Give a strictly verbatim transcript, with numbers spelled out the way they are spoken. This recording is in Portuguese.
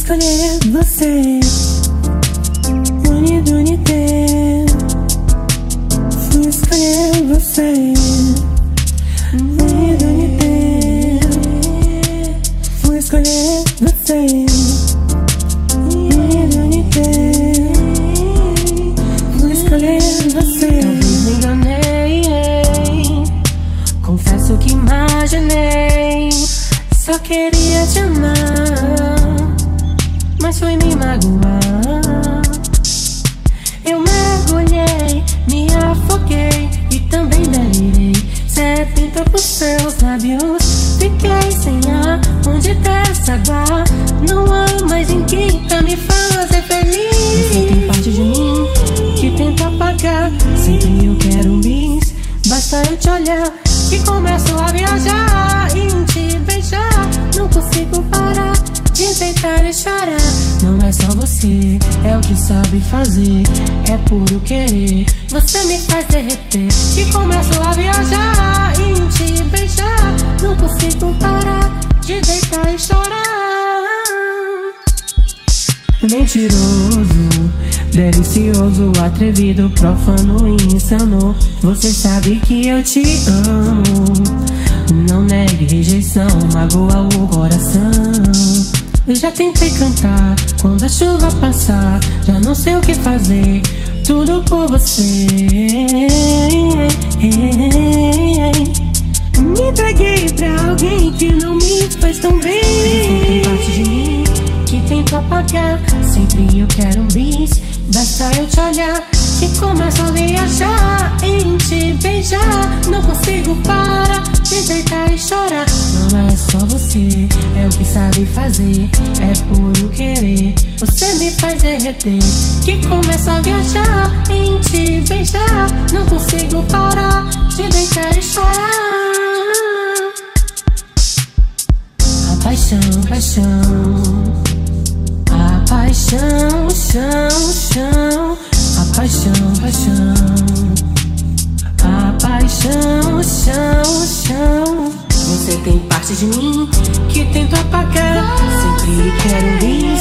escolher você. Unido, unité. Fui escolher você. Unido, unité. Fui escolher você. Unido, unité. Fui escolher você. Talvez me enganei, confesso que imaginei. Só queria te amar, mas foi me magoar. Eu mergulhei, me afoguei e também delirei. Sedenta por seus lábios, fiquei sem ar. Onde desaguar, não há mais ninguém pra me fazer feliz. Você tem parte de mim que tenta apagar. Sempre eu quero um bis, basta eu te olhar que começo a viajar e em te beijar. Não consigo parar de deitar e chorar. Não é só você, é o que sabe fazer, é puro querer. Você me faz derreter e começo a viajar e em te beijar. Não consigo parar de deitar e chorar. Mentiroso, delicioso, atrevido, profano e insano. Você sabe que eu te amo. Não negue rejeição, magoa o coração. Eu já tentei cantar quando a chuva passar. Já não sei o que fazer, tudo por você. Me entreguei pra alguém que não me faz tão bem. Tem parte de mim que tento apagar. Sempre eu quero um bis, basta eu te olhar que começo a viajar em te beijar. Não consigo parar de deitar e chorar. Não é só você, é o que sabe fazer, é puro querer. Você me faz derreter que começo a viajar em te beijar. Não consigo parar de deitar e chorar. A paixão, paixão, a paixão, chão, chão. A paixão, paixão, a paixão, chão, chão. Você tem parte de mim que tento apagar. Sempre quero vir